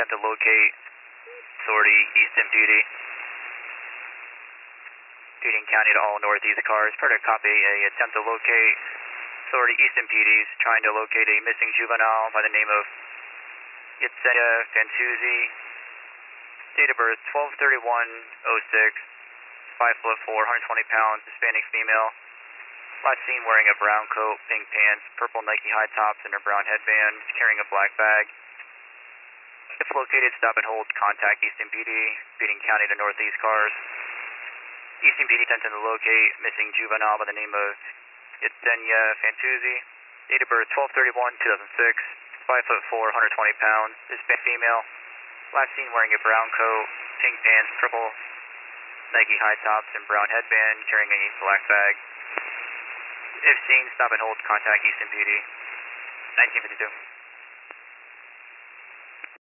attempt to locate authority Easton PD. Feeding County to all northeast cars. Per to copy a attempt to locate authority Easton PD's trying to locate a missing juvenile by the name of Yitsenia Fantuzzi. Date of birth 12/31/06. 5'4", 120 pounds, Hispanic female. Last seen wearing a brown coat, pink pants, purple Nike high tops, and a brown headband, carrying a black bag. If located, stop and hold, contact Easton PD, Feeding County to northeast cars. Easton PD attempting to locate missing juvenile by the name of Yitsenia Fantuzzi. Date of birth 12/31/2006. 5'4", 120 pounds, Hispanic female. Last seen wearing a brown coat, pink pants, purple Nike high tops, and brown headband, carrying a black bag. If seen, stop and hold, contact Easton PD. 1952.